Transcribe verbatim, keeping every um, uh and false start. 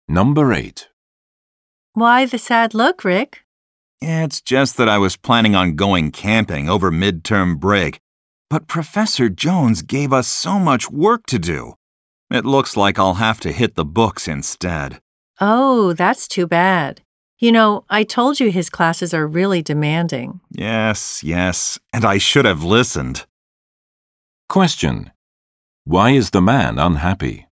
Number eight. Why the sad look, Rick? It's just that I was planning on going camping over midterm break, but Professor Jones gave us so much work to do. It looks like I'll have to hit the books instead. Oh, that's too bad. You know, I told you his classes are really demanding. Yes, yes, and I should have listened. Question. Why is the man unhappy?